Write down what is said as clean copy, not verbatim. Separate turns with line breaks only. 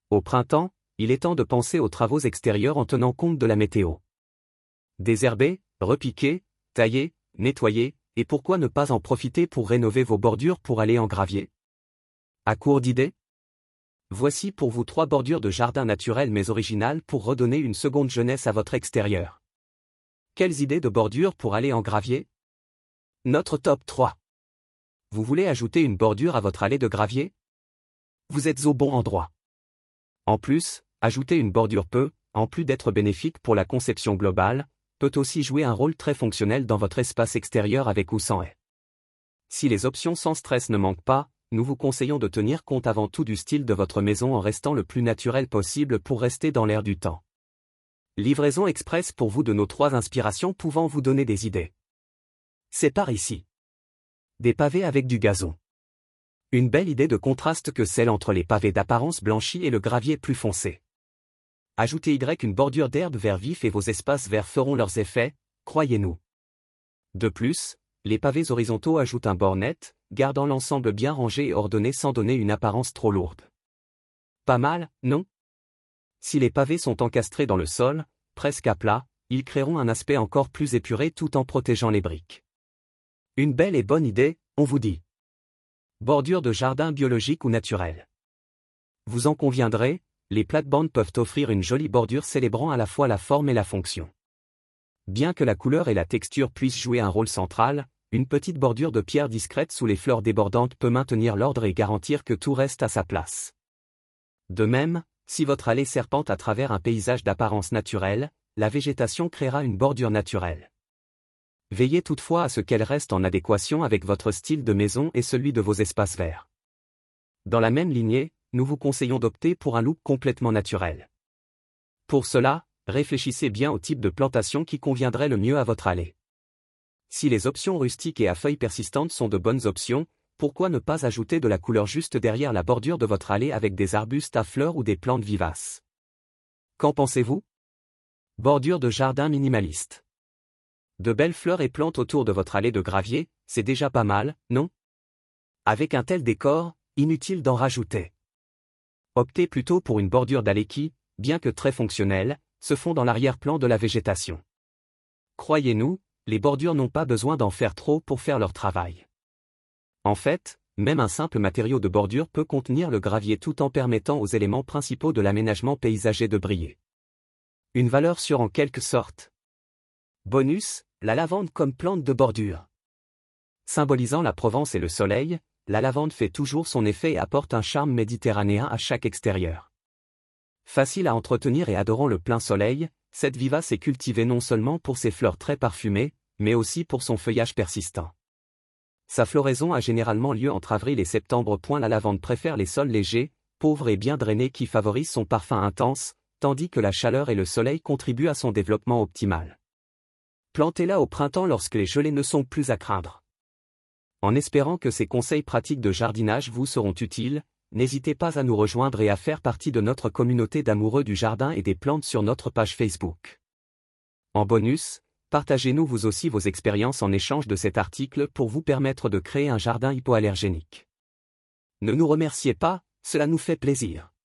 Au printemps, il est temps de penser aux travaux extérieurs en tenant compte de la météo. Désherber, repiquer, tailler, nettoyer, et pourquoi ne pas en profiter pour rénover vos bordures pour aller en gravier? À court d'idées? Voici pour vous 3 bordures de jardin naturelles mais originales pour redonner une seconde jeunesse à votre extérieur. Quelles idées de bordures pour aller en gravier? Notre top 3. Vous voulez ajouter une bordure à votre allée de gravier? Vous êtes au bon endroit. En plus, ajouter une bordure peut, en plus d'être bénéfique pour la conception globale, peut aussi jouer un rôle très fonctionnel dans votre espace extérieur avec ou sans haie. Si les options sans stress ne manquent pas, nous vous conseillons de tenir compte avant tout du style de votre maison en restant le plus naturel possible pour rester dans l'air du temps. Livraison express pour vous de nos 3 inspirations pouvant vous donner des idées. C'est par ici. Des pavés avec du gazon. Une belle idée de contraste que celle entre les pavés d'apparence blanchie et le gravier plus foncé. Ajoutez une bordure d'herbe vert vif et vos espaces verts feront leurs effets, croyez-nous. De plus, les pavés horizontaux ajoutent un bord net, gardant l'ensemble bien rangé et ordonné sans donner une apparence trop lourde. Pas mal, non? Si les pavés sont encastrés dans le sol, presque à plat, ils créeront un aspect encore plus épuré tout en protégeant les briques. Une belle et bonne idée, on vous dit. Bordure de jardin biologique ou naturelle. Vous en conviendrez, les plates-bandes peuvent offrir une jolie bordure célébrant à la fois la forme et la fonction. Bien que la couleur et la texture puissent jouer un rôle central, une petite bordure de pierre discrète sous les fleurs débordantes peut maintenir l'ordre et garantir que tout reste à sa place. De même, si votre allée serpente à travers un paysage d'apparence naturelle, la végétation créera une bordure naturelle. Veillez toutefois à ce qu'elle reste en adéquation avec votre style de maison et celui de vos espaces verts. Dans la même lignée, nous vous conseillons d'opter pour un look complètement naturel. Pour cela, réfléchissez bien au type de plantation qui conviendrait le mieux à votre allée. Si les options rustiques et à feuilles persistantes sont de bonnes options, pourquoi ne pas ajouter de la couleur juste derrière la bordure de votre allée avec des arbustes à fleurs ou des plantes vivaces? Qu'en pensez-vous? Bordure de jardin minimaliste. De belles fleurs et plantes autour de votre allée de gravier, c'est déjà pas mal, non? Avec un tel décor, inutile d'en rajouter. Optez plutôt pour une bordure d'allée qui, bien que très fonctionnelle, se fond dans l'arrière-plan de la végétation. Croyez-nous, les bordures n'ont pas besoin d'en faire trop pour faire leur travail. En fait, même un simple matériau de bordure peut contenir le gravier tout en permettant aux éléments principaux de l'aménagement paysager de briller. Une valeur sûre en quelque sorte. Bonus, la lavande comme plante de bordure. Symbolisant la Provence et le soleil, la lavande fait toujours son effet et apporte un charme méditerranéen à chaque extérieur. Facile à entretenir et adorant le plein soleil, cette vivace est cultivée non seulement pour ses fleurs très parfumées, mais aussi pour son feuillage persistant. Sa floraison a généralement lieu entre avril et septembre. La lavande préfère les sols légers, pauvres et bien drainés qui favorisent son parfum intense, tandis que la chaleur et le soleil contribuent à son développement optimal. Plantez-la au printemps lorsque les gelées ne sont plus à craindre. En espérant que ces conseils pratiques de jardinage vous seront utiles, n'hésitez pas à nous rejoindre et à faire partie de notre communauté d'amoureux du jardin et des plantes sur notre page Facebook. En bonus, partagez-nous vous aussi vos expériences en échange de cet article pour vous permettre de créer un jardin hypoallergénique. Ne nous remerciez pas, cela nous fait plaisir.